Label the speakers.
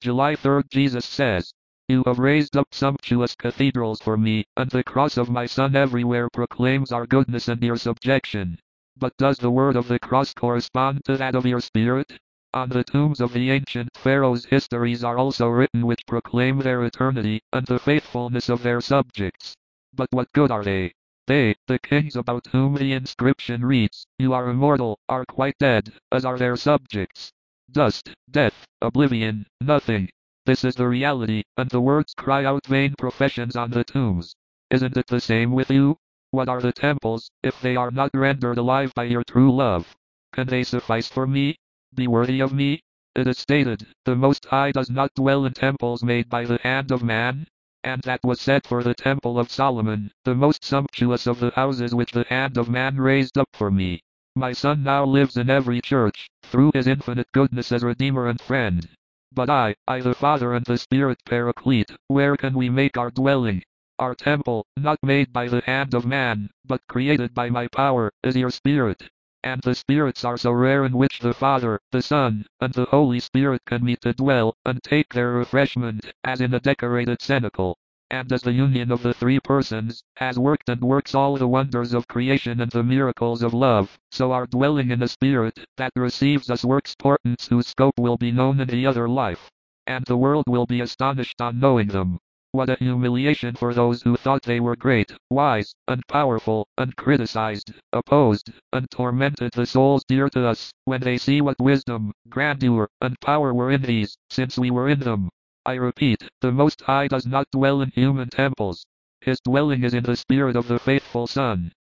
Speaker 1: July 3rd, Jesus says, "You have raised up sumptuous cathedrals for me, and the cross of my Son everywhere proclaims our goodness and your subjection." But does the word of the cross correspond to that of your spirit? On the tombs of the ancient pharaohs histories are also written which proclaim their eternity, and the faithfulness of their subjects. But what good are they? They, the kings about whom the inscription reads, "You are immortal," are quite dead, as are their subjects. Dust, death, oblivion, nothing. This is the reality, and the words cry out vain professions on the tombs. Isn't it the same with you? What are the temples, if they are not rendered alive by your true love? Can they suffice for me? Be worthy of me? It is stated, "The Most High does not dwell in temples made by the hand of man." And that was said for the Temple of Solomon, the most sumptuous of the houses which the hand of man raised up for me. My Son now lives in every church, through his infinite goodness as Redeemer and Friend. But I the Father and the Spirit Paraclete, where can we make our dwelling? Our temple, not made by the hand of man, but created by my power, is your Spirit. And the spirits are so rare in which the Father, the Son, and the Holy Spirit can meet to dwell, and take their refreshment, as in a decorated cenacle. And as the union of the three persons, has worked and works all the wonders of creation and the miracles of love, so our dwelling in a spirit, that receives us works portents whose scope will be known in the other life. And the world will be astonished on knowing them. What a humiliation for those who thought they were great, wise, and powerful, and criticized, opposed, and tormented the souls dear to us, when they see what wisdom, grandeur, and power were in these, since we were in them. I repeat, the Most High does not dwell in human temples. His dwelling is in the spirit of the faithful Son.